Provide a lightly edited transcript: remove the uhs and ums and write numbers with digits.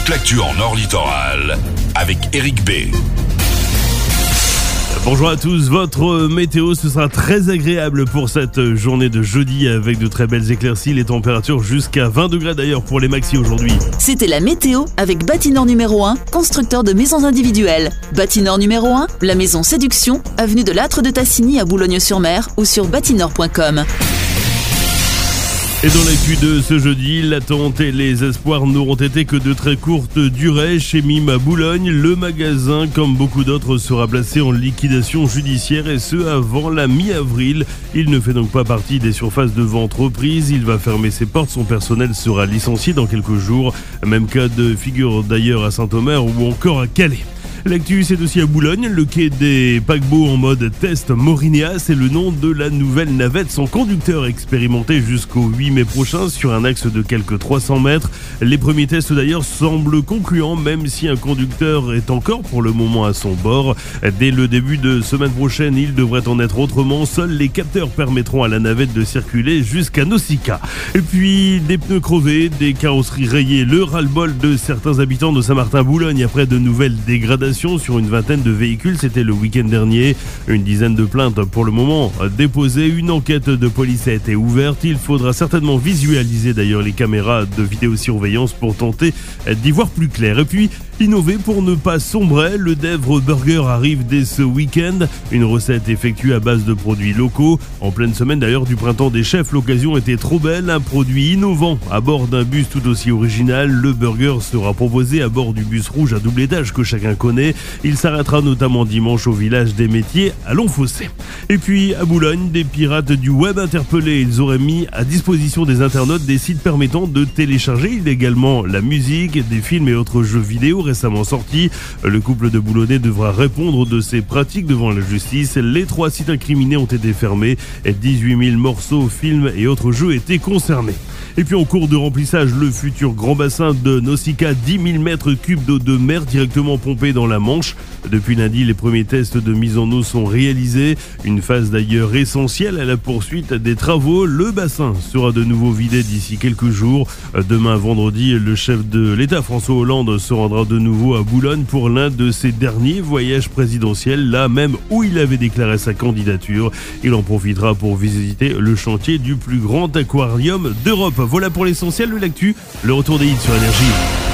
toute l'actu en Nord Littoral avec Eric B. Bonjour à tous, votre météo, ce sera très agréable pour cette journée de jeudi avec de très belles éclaircies, les températures jusqu'à 20 degrés d'ailleurs pour les maxi aujourd'hui. C'était la météo avec Bâtinor numéro 1, constructeur de maisons individuelles. Bâtinor numéro 1, la maison Séduction, avenue de l'Âtre de Tassigny à Boulogne-sur-Mer ou sur bâtinor.com. Et dans l'actu de ce jeudi, l'attente et les espoirs n'auront été que de très courte durée. Chez Mime à Boulogne, le magasin, comme beaucoup d'autres, sera placé en liquidation judiciaire et ce avant la mi-avril. Il ne fait donc pas partie des surfaces de vente reprises. Il va fermer ses portes. Son personnel sera licencié dans quelques jours. Même cas de figure d'ailleurs à Saint-Omer ou encore à Calais. L'actu, c'est aussi à Boulogne. Le quai des paquebots en mode test Morinéa, c'est le nom de la nouvelle navette sans conducteur expérimenté jusqu'au 8 mai prochain sur un axe de quelques 300 mètres. Les premiers tests d'ailleurs semblent concluants, même si un conducteur est encore pour le moment à son bord. Dès le début de semaine prochaine, il devrait en être autrement. Seuls les capteurs permettront à la navette de circuler jusqu'à Nausicaa. Et puis des pneus crevés, des carrosseries rayées, le ras-le-bol de certains habitants de Saint-Martin-Boulogne après de nouvelles dégradations sur une vingtaine de véhicules, c'était le week-end dernier. Une dizaine de plaintes pour le moment déposées. Une enquête de police a été ouverte. Il faudra certainement visualiser d'ailleurs les caméras de vidéosurveillance pour tenter d'y voir plus clair. Et puis, innover pour ne pas sombrer, le Dèvre Burger arrive dès ce week-end. Une recette effectuée à base de produits locaux. En pleine semaine d'ailleurs du printemps des chefs, l'occasion était trop belle. Un produit innovant à bord d'un bus tout aussi original. Le burger sera proposé à bord du bus rouge à double étage que chacun connaît. Il s'arrêtera notamment dimanche au village des métiers à Longfossé. Et puis à Boulogne, des pirates du web interpellés. Ils auraient mis à disposition des internautes des sites permettant de télécharger illégalement la musique, des films et autres jeux vidéo récemment sortis. Le couple de Boulonnais devra répondre de ces pratiques devant la justice. Les 3 sites incriminés ont été fermés. 18 000 morceaux, films et autres jeux étaient concernés. Et puis en cours de remplissage, le futur grand bassin de Nausicaa, 10 000 mètres cubes d'eau de mer directement pompée dans la Manche. Depuis lundi, les premiers tests de mise en eau sont réalisés. Une phase d'ailleurs essentielle à la poursuite des travaux. Le bassin sera de nouveau vidé d'ici quelques jours. Demain, vendredi, le chef de l'État, François Hollande, se rendra de nouveau à Boulogne pour l'un de ses derniers voyages présidentiels, là même où il avait déclaré sa candidature. Il en profitera pour visiter le chantier du plus grand aquarium d'Europe. Voilà pour l'essentiel de l'actu. Le retour des hits sur Énergie.